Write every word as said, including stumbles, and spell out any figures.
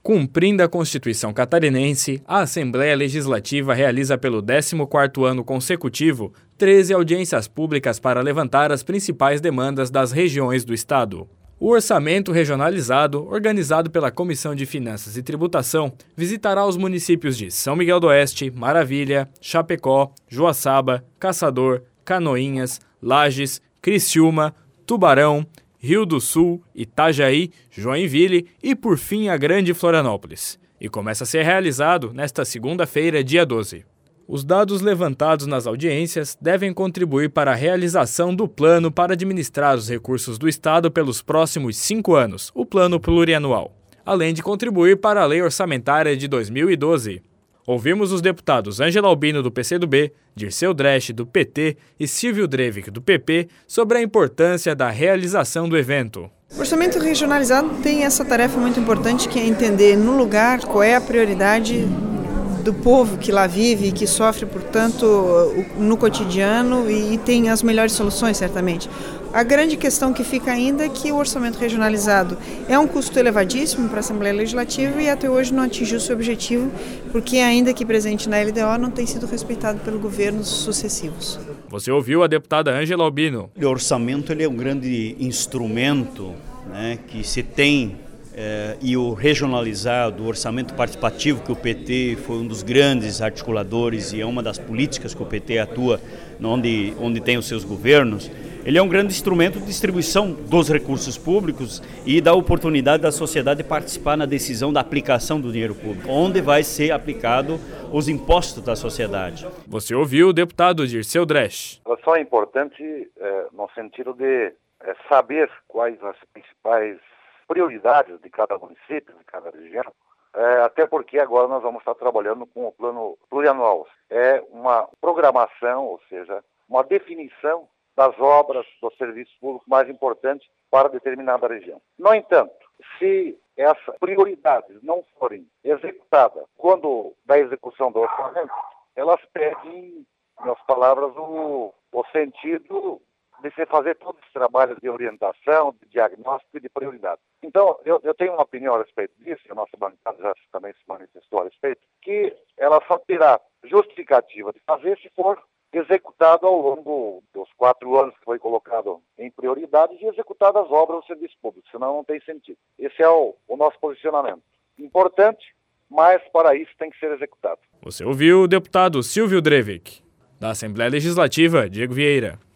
Cumprindo a Constituição catarinense, a Assembleia Legislativa realiza pelo décimo quarto ano consecutivo treze audiências públicas para levantar as principais demandas das regiões do Estado. O orçamento regionalizado, organizado pela Comissão de Finanças e Tributação, visitará os municípios de São Miguel do Oeste, Maravilha, Chapecó, Joaçaba, Caçador, Canoinhas, Lages, Criciúma, Tubarão, Rio do Sul, Itajaí, Joinville e, por fim, a Grande Florianópolis. E começa a ser realizado nesta segunda-feira, dia doze. Os dados levantados nas audiências devem contribuir para a realização do plano para administrar os recursos do Estado pelos próximos cinco anos, o Plano Plurianual, além de contribuir para a Lei Orçamentária de dois mil e doze. Ouvimos os deputados Ângela Albino, do P C do B, Dirceu Dresch, do P T e Silvio Drevic, do P P, sobre a importância da realização do evento. O orçamento regionalizado tem essa tarefa muito importante, que é entender no lugar qual é a prioridade do povo que lá vive e que sofre, portanto, no cotidiano, e tem as melhores soluções, certamente. A grande questão que fica ainda é que o orçamento regionalizado é um custo elevadíssimo para a Assembleia Legislativa e até hoje não atingiu seu objetivo, porque ainda que presente na L D O não tem sido respeitado pelos governos sucessivos. Você ouviu a deputada Ângela Albino. O orçamento ele é um grande instrumento, né, que se tem. É, e o regionalizado, o orçamento participativo, que o P T foi um dos grandes articuladores e é uma das políticas que o P T atua onde, onde tem os seus governos, ele é um grande instrumento de distribuição dos recursos públicos e da oportunidade da sociedade participar na decisão da aplicação do dinheiro público, onde vai ser aplicado os impostos da sociedade. Você ouviu o deputado Dirceu Dresch. A eleição é importante é, no sentido de é, saber quais as principais prioridades de cada município, de cada região, é, até porque agora nós vamos estar trabalhando com o plano plurianual. É uma programação, ou seja, uma definição das obras, dos serviços públicos mais importantes para determinada região. No entanto, se essas prioridades não forem executadas quando da execução do orçamento, elas perdem, nas palavras, o, o sentido de se fazer todos os trabalhos de orientação, de diagnóstico e de prioridade. Então, eu, eu tenho uma opinião a respeito disso, a nossa bancada já também se manifestou a respeito, que ela só terá justificativa de fazer se for executado ao longo dos quatro anos que foi colocado em prioridade e executado as obras do serviço público, senão não tem sentido. Esse é o, o nosso posicionamento. Importante, mas para isso tem que ser executado. Você ouviu o deputado Silvio Drevic. Da Assembleia Legislativa, Diego Vieira.